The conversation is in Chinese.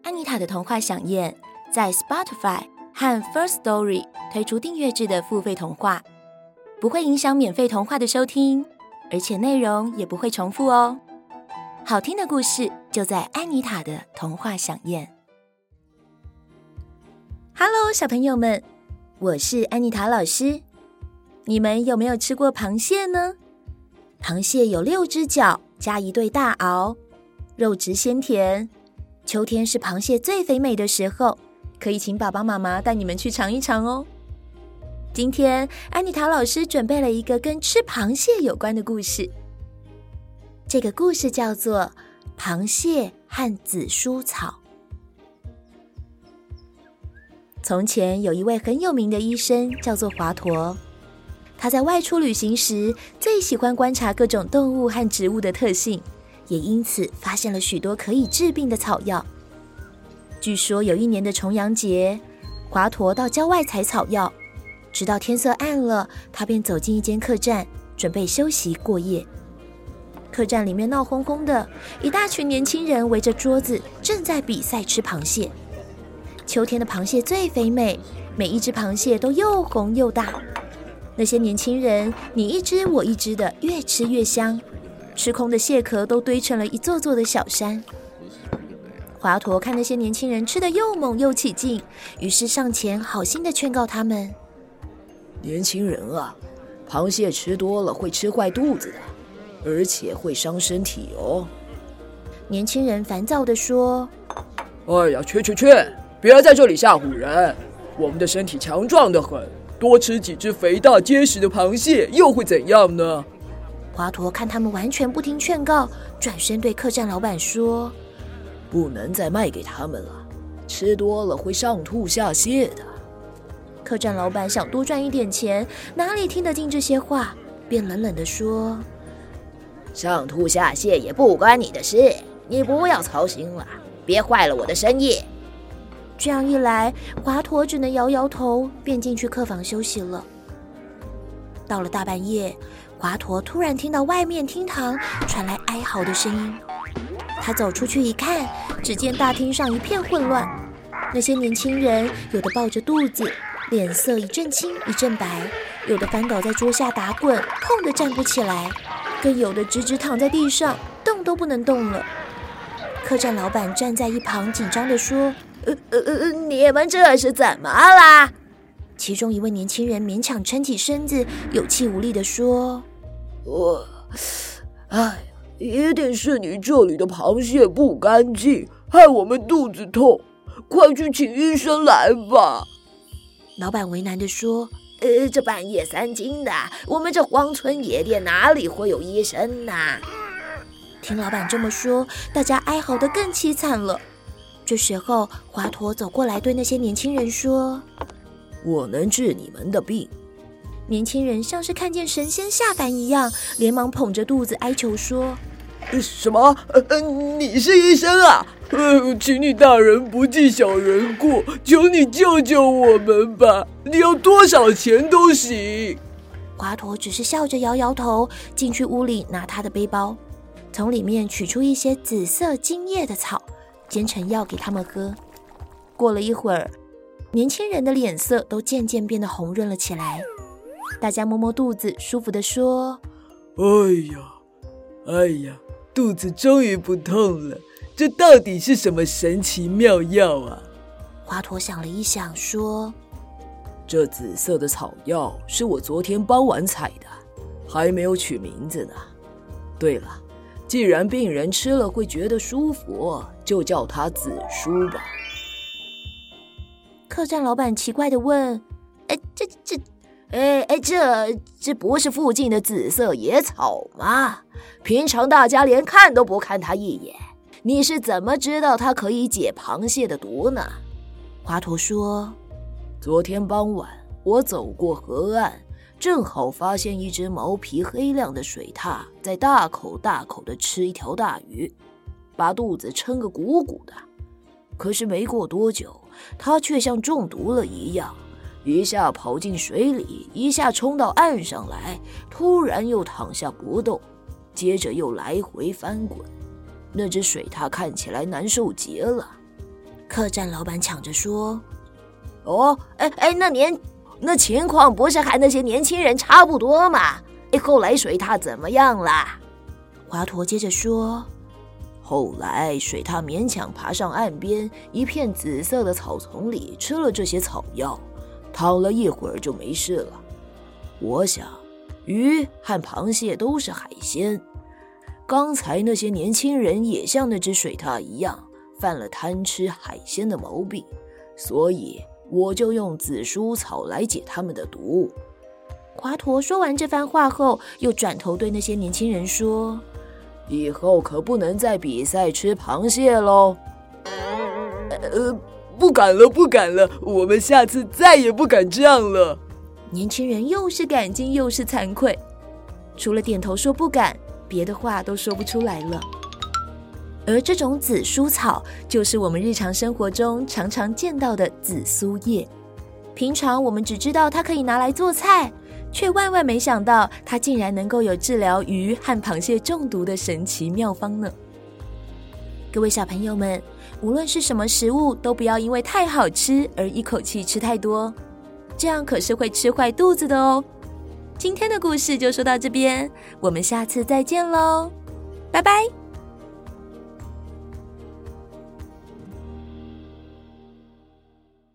安妮塔的童话飨宴在 Spotify 和 First Story 推出订阅制的付费童话，不会影响免费童话的收听，而且内容也不会重复哦。好听的故事就在安妮塔的童话飨宴。Hello， 小朋友们，我是安妮塔老师。你们有没有吃过螃蟹呢？螃蟹有6只脚，加一对大螯，肉质鲜甜。秋天是螃蟹最肥美的时候，可以请爸爸妈妈带你们去尝一尝哦。今天安妮塔老师准备了一个跟吃螃蟹有关的故事。这个故事叫做《螃蟹和紫苏草》。从前有一位很有名的医生，叫做华佗。他在外出旅行时，最喜欢观察各种动物和植物的特性，也因此发现了许多可以治病的草药。据说有一年的重阳节，华佗到郊外采草药，直到天色暗了，他便走进一间客栈，准备休息过夜。客栈里面闹哄哄的，一大群年轻人围着桌子，正在比赛吃螃蟹。秋天的螃蟹最肥美，每一只螃蟹都又红又大。那些年轻人你一只我一只的，越吃越香，吃空的蟹壳都堆成了一座座的小山。华佗看那些年轻人吃得又猛又起劲，于是上前好心地劝告他们： 年轻人啊，螃蟹吃多了会吃坏肚子的，而且会伤身体哦。 年轻人烦躁地说： 哎呀，去，别在这里吓唬人，我们的身体强壮得很，多吃几只肥大结实的螃蟹又会怎样呢？ 华佗看他们完全不听劝告，转身对客栈老板说： 不能再卖给他们了，吃多了会上吐下泻的。 客栈老板想多赚一点钱，哪里听得进这些话，便冷冷地说： 上吐下泻也不关你的事，你不要操心了，别坏了我的生意。 这样一来，华佗只能摇摇头，便进去客房休息了。到了大半夜，华佗突然听到外面厅堂传来哀嚎的声音。他走出去一看，只见大厅上一片混乱，那些年轻人有的抱着肚子，脸色一阵青一阵白，有的翻倒在桌下打滚，痛得站不起来，更有的直直躺在地上，动都不能动了。客栈老板站在一旁紧张地说： 你们这是怎么啦？ 其中一位年轻人勉强撑起身子，有气无力地说： 一定是你这里的螃蟹不干净，害我们肚子痛，快去请医生来吧。 老板为难地说： 这半夜3更的，我们这荒村野店哪里会有医生呢？ 听老板这么说，大家哀嚎得更凄惨了。这时候，华佗走过来对那些年轻人说： 我能治你们的病。 年轻人像是看见神仙下凡一样，连忙捧着肚子哀求说： 什么？你是医生啊？请你大人不计小人过，求你救救我们吧，你要多少钱都行。 华佗只是笑着摇摇头，进去屋里拿他的背包，从里面取出一些紫色茎叶的草，煎成药给他们喝。过了一会儿，年轻人的脸色都渐变得红润了起来。大家摸摸肚子，舒服地说： 哎呀，肚子终于不痛了，这到底是什么神奇妙药啊？ 华佗想了一想说： 这紫色的草药是我昨天傍晚采的，还没有取名字呢。对了，既然病人吃了会觉得舒服，就叫它紫苏吧。 客栈老板奇怪地问： 这不是附近的紫色野草吗？平常大家连看都不看它一眼，你是怎么知道它可以解螃蟹的毒呢？ 华佗说： 昨天傍晚我走过河岸，正好发现一只毛皮黑亮的水獭在大口地吃一条大鱼，把肚子撑个鼓鼓的。可是没过多久，它却像中毒了一样，一下跑进水里，一下冲到岸上来，突然又躺下不动，接着又来回翻滚。那只水獭看起来难受极了。 客栈老板抢着说：“ 哦，那情况不是和那些年轻人差不多吗？后来水獭怎么样啦？” 华佗接着说：“ 后来水獭勉强爬上岸边一片紫色的草丛里，吃了这些草药，躺了一会儿就没事了。我想，鱼和螃蟹都是海鲜。刚才那些年轻人也像那只水獭一样，犯了贪吃海鲜的毛病，所以我就用紫苏草来解他们的毒。” 华佗说完这番话后，又转头对那些年轻人说：“ 以后可不能再比赛吃螃蟹咯。” 不敢了，我们下次再也不敢这样了。 年轻人又是感激又是惭愧，除了点头说不敢，别的话都说不出来了。而这种紫苏草，就是我们日常生活中常常见到的紫苏叶。平常我们只知道它可以拿来做菜，却万万没想到它竟然能够有治疗鱼和螃蟹中毒的神奇妙方呢。各位小朋友们，无论是什么食物，都不要因为太好吃而一口气吃太多，这样可是会吃坏肚子的哦。今天的故事就说到这边，我们下次再见咯，拜拜。